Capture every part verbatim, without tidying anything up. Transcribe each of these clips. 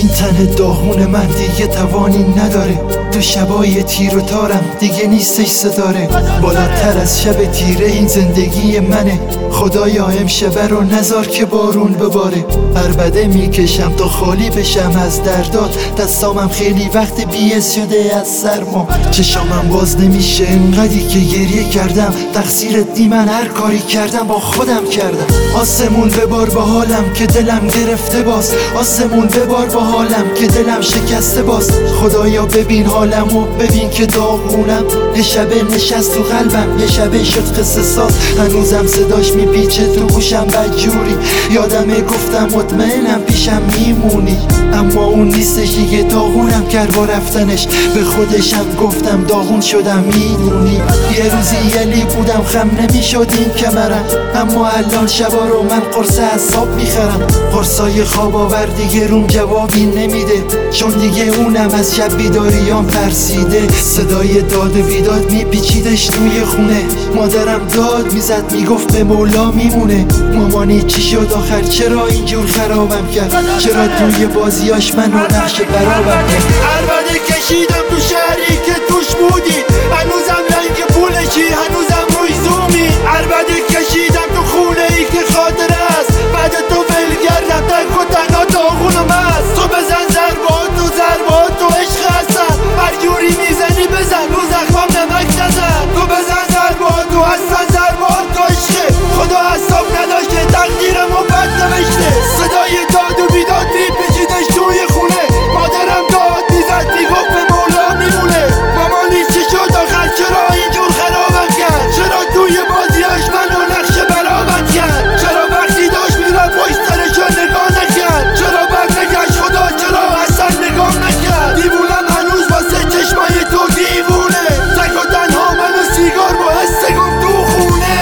این تن داغون من دیگه توانی نداره، تو شبای تیر و تارم دیگه نیستش ستاره. بالاتر از شب تیره این زندگی منه، خدایا امشبه رو نذار که بارون بباره. عربده میکشم تا خالی بشم از دردات، دستامم خیلی وقت بی‌حس شده از سرما. چشامم باز نمیشه انقدری که گریه کردم، تقصیرت نی من هر کاری کردم با خودم کردم. آسمون ببار با حالم که دلم گرفته باز، آسمون ببار با حالم که دلم شکسته باز. خدایا ببین حالم و ببین که داغونم، یه شبه نشست تو قلبم، یه شبه شد قصه ساز. هنوزم صداش میپیچه تو گوشم بدجوری، یادمه گفتم مطمئنم پیشم میمونی، اما اون نیستش دیگه. داغونم کرد با رفتنش، به خودشم گفتم داغون شدم میدونی. یه روزی یلی بودم خم نمیشد این کمرم، اما الان شبا رو من قرص اعصاب میخرم. قرصای خواب آور دیگه روم جوابی نمیده، چون دیگه اونم از شب بیداریام ترسیده. صدای داد و بیداد میپیچیدش توی خونه، مادرم داد میزد میگفت به مولا میمونه. مامانی چی شد آخر، چرا اینجور خرابم کرد، چرا توی بازیاش منو نقش برابم کرد. عربده کشیدم تو شهری که توش بودی، هنوزم رنگ پولشی، هنوزم روی زومی. عربده کشیدم تو خونه ای که خاطر است، بعد تو ولگردم تک و تنها داغونم است. تو بزن ضربات و ضربات و عشق هستن، برجوری میزنی بزن رو زخمم نمک نزن. تو بزن ضربات و هستن ضربات و عشق، خدا حساب نداشته تقدیرم و بد نوشته. صدای داد و بیداد میپیچیدش توی خونه، مادرم داد میزد میگفت به مولا میمونه. مامانی چی شد آخر، چرا اینجور خرابم کرد، چرا توی بازیاش منو نقش برابر کرد، چرا وقتی داشت میرم پشت سرشو نگاه نکرد، چرا برنگشت خدا، چرا اصلا نگاه نکرد. دیوونم هنوز واسه چشمای تو دیوونه، تک و تنها من و سیگار با حسگم تو خونه.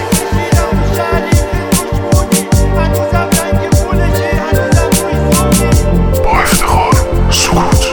با افتخار سکوت.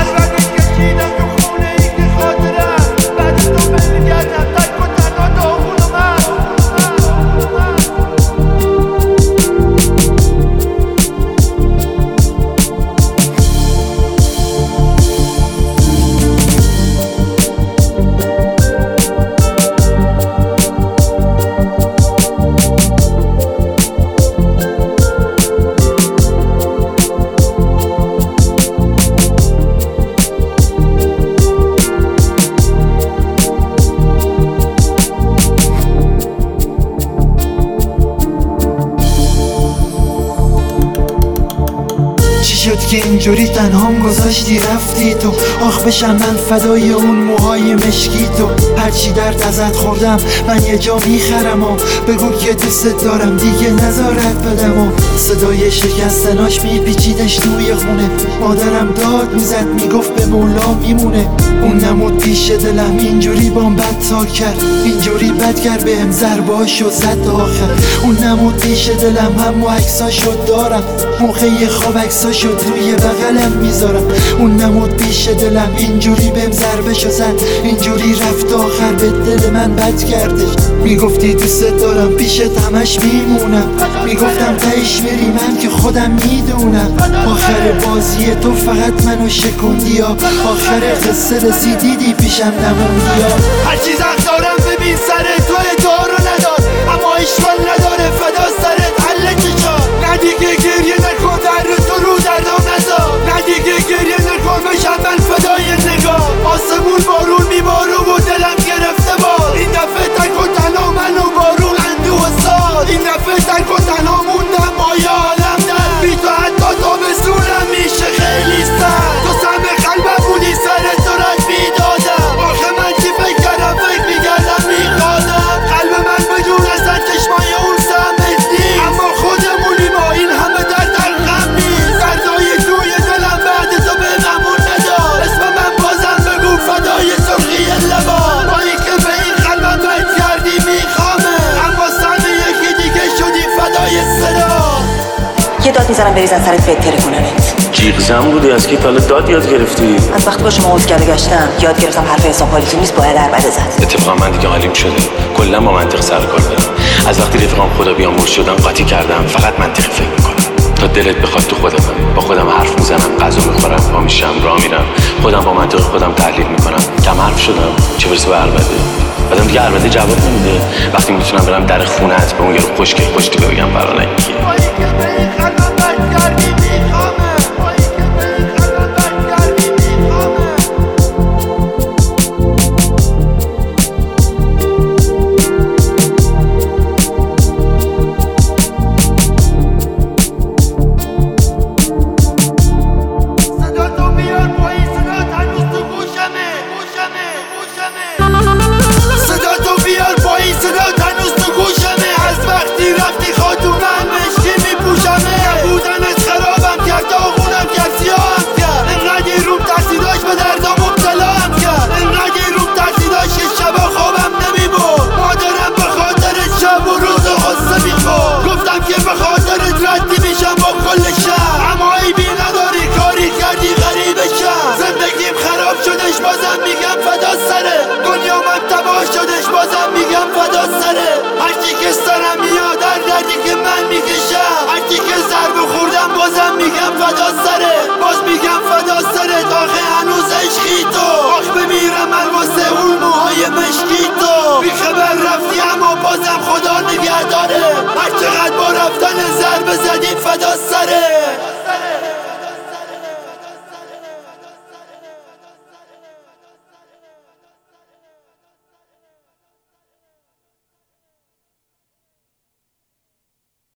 شد که اینجوری تنهام گذاشتی رفتی تو، آخ بشم من فدای اون موهای مشکی تو. هرچی درد ازت خوردم من یه جا میخرم و بگو که دوست دارم دیگه نذارت بدم. و صدای شکستناش میپیچیدش توی خونه، مادرم داد میزد میگفت به مولا میمونه. اون نمود پیش دلم اینجوری بام بد تا کرد، اینجوری بد کرد بهم ضرباشو زد آخر. اون نمود پیش دلم هم و عکساشو دارم، موقع خواب عکساشو روی بغلم میذارم. اون نمود پیش دلم اینجوری بهم ضربشو زد، اینجوری رفت آخر به دل من بد کردش. میگفتی دوست دارم پیشت همش میمونم، میگفتم تهش میری من که خودم میدونم. آخر بازی تو فقط منو شکوندی ها، آخر قصه رسیدی دی پیشم نموندی ها. هرچی زخم دارم ببین سر تو دارو نداد، اما اشکال نداره فدا سرت حل چشات. نه دیگه گریه نکن در تو رو دردام نزار، نه دیگه گریه نکن بشم من فدای نگاه. آسمون بارون میباره و دلم گرفته باد، این دفعه تک و تنها من و بارون اندوه ساد. این دفعه تک و تنها موندم با یه عالم در، بی تو حتی تابستونم میشه خیلی سرد. تو سهم قلبم بودی سر تو رد میدادم، آخه من چی فکر کردم فکر میکردم میخوادم. قلب من بدون اصلا چشمای اون سهمت نیست، اما خودمونی ما این همه درد در غم نیست. دردای توی دلم بعد تو به غمون ندار، اسم من بازم بگو فدای سرخی لبان. با این که به این قلبم بد کردی میخوامه، اما سهم یکی دیگه شدی فدای صدا. یه داد میزنم بریزن سرت بهتره کننت. جیغ زن بودی از که تا داد یاد گرفتی؟ از وقتی با شما عضو کرده گشتم یاد گرفتم حرف حساب حالیتون نیست، باید عربده زد. اتفاقا من دیگه حالیم شده، کلا با منطق سر کار دارم. از وقتی رفیقام خدا بیامرز شدم قاطی کردم، فقط منطقی فکر میکنم. تا دلت بخواد تو خودم، با خودم حرف میزنم، غذا میخورم، پا میشم، راه میرم، خودم با منطق خودم تحلیل میکنم. کم حرف شدم، چه برسه به عربده. بعدم دیگه عربده جواب نمیده وقتی میتونم برم در خونه‌ات به اون یارو خوشگل خوشتی بگم فرانگی. بازم میگم فدا سره دنیا من تباه شدش، بازم میگم فدا سره هرچی که سرم میاد، در دردی که من میکشم، هرچی که ضرب خوردم بازم میگم فدا سره، باز میگم فدا سره. آخه هنوز عشقی تو، آخ بمیرم من واسه اون موهای مشکی تو. بی خبر رفتی اما بازم خدا نگه داره، هر چقدر با رفتن ضربه زدیم فدا سره.